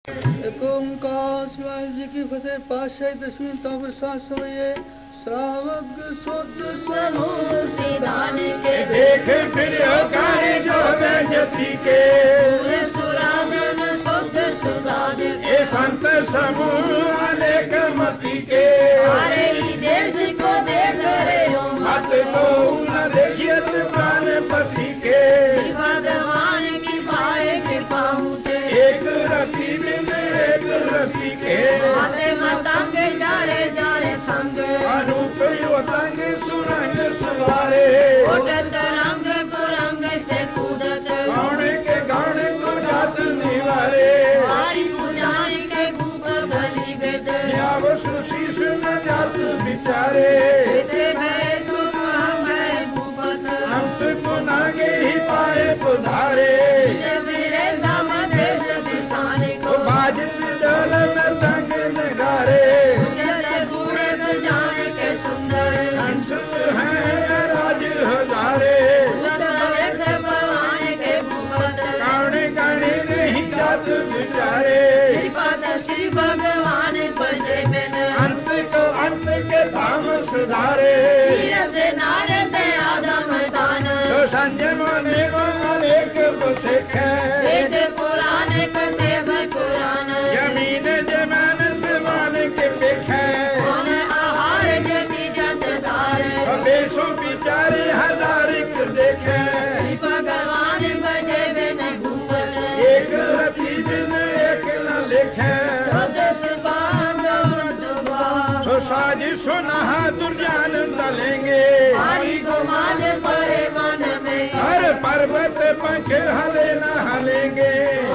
एक ओंकार शिवाय जी की फतेह। पातशाही दसवीं तब सासोये श्रावक शुद्ध समूह सिदान के देख फिर कार्य जो जति के सुराजन शुद्ध सुदान ये संत समूह अनेक मति के सारे ही देश को देख रहे हो मत को न देखिए प्राणपति के भगवान की पाए कृपा मुझे एक रति बिन एक रति के माते मतंग जारे जारे संग अनूप युतंग सुरंग सुवारे उठत रंग कुरंग से कूदत गौण के गौण को जात निवारे हरि पुजारी के भूख भली बेद न्यावस शीश न जात बिचारे ते भय तुम मैं भूपत अंत को नागे ही पाए पुधारे मेरे समदेश दिशाने को बाजित डोल मृदंग नगारे जय गुणे बजाने के सुंदर हंसत हैं राज हजारे देख भगवान के भूपत कौन गाने नहीं जात बिचारे श्रीपाद श्री भगवान बजे बिन अंत के धाम सुधारे तीरथ नारद आदम दान सो संजय मने अनेक कुशिक वेद पुराण कदेव कुरान जमीन जमान समान के पेखे कौन आहार जति जत धार सो बिचारे हजार देखे श्री भगवान बजे बिन भूपत एक रति बिन एक न लिखे स्वदस बांधव दुबा सो साज सुनहा दुर्जान तलेंगे हरि को मान परे मन में हर पर्वत पंख हले न हलेंगे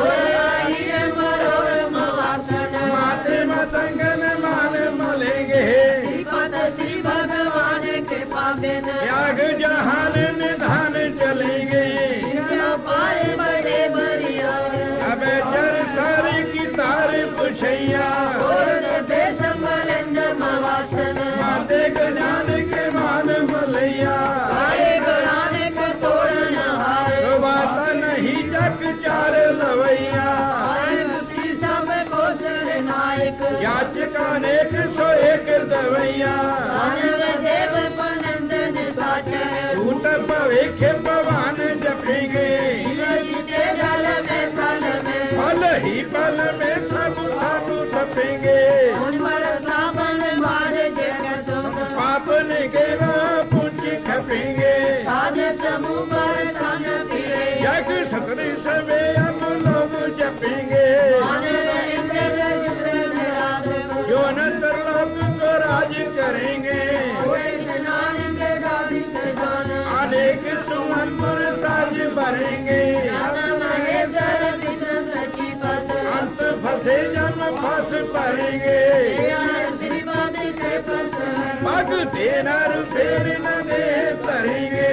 माते मतंगन मान मलेंगे श्रीपद श्री भगवान कृपा बिन याग जहान निधान चलेंगे पार बड़े बरिया अब जर सारी की तार पुछैया देश मलिंद मवासन माते गजान के मान मलैया बड़े घराने को तोड़न हार तो बात नहीं जग चार लवैया श्री सब को सर नायक याचका अनेक सो एक दवैया मानव देव पनंदन साच भूत भविष्य भगवान जपेंगे जीते जल में थल में फल ही फल में सब साधु थपेंगे उन पर तापन मार जगत पाप निगेवा पुण्य खपेंगे साध समूह पर सन फिरे यज्ञ सतरी सवे हम लोग जपेंगे मानव इंद्र गज रात जो नंतर लोग को राज करेंगे स्नान के दादिक जान अनेक सुमन पर साज भरेंगे महेश्वर कृष्ण सची पद अंत फंसे जम फंस पड़ेंगे श्रीपद के पस मग देनर फेर न दे तरेंगे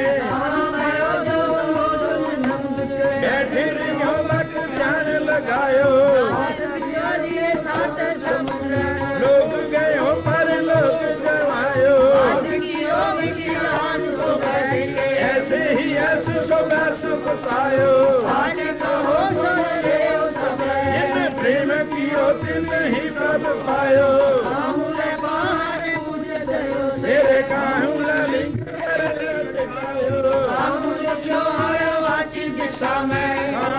बैठे रहो लग ध्यान लगायो सात समुद्र लोग गए हो पर लोग गवायो ऐसे ही ऐसे सुबह बतायो इन प्रेम कियो दिन नहीं प्रभ पायो तेरे काहू लिंग कर दिखायो दिशा में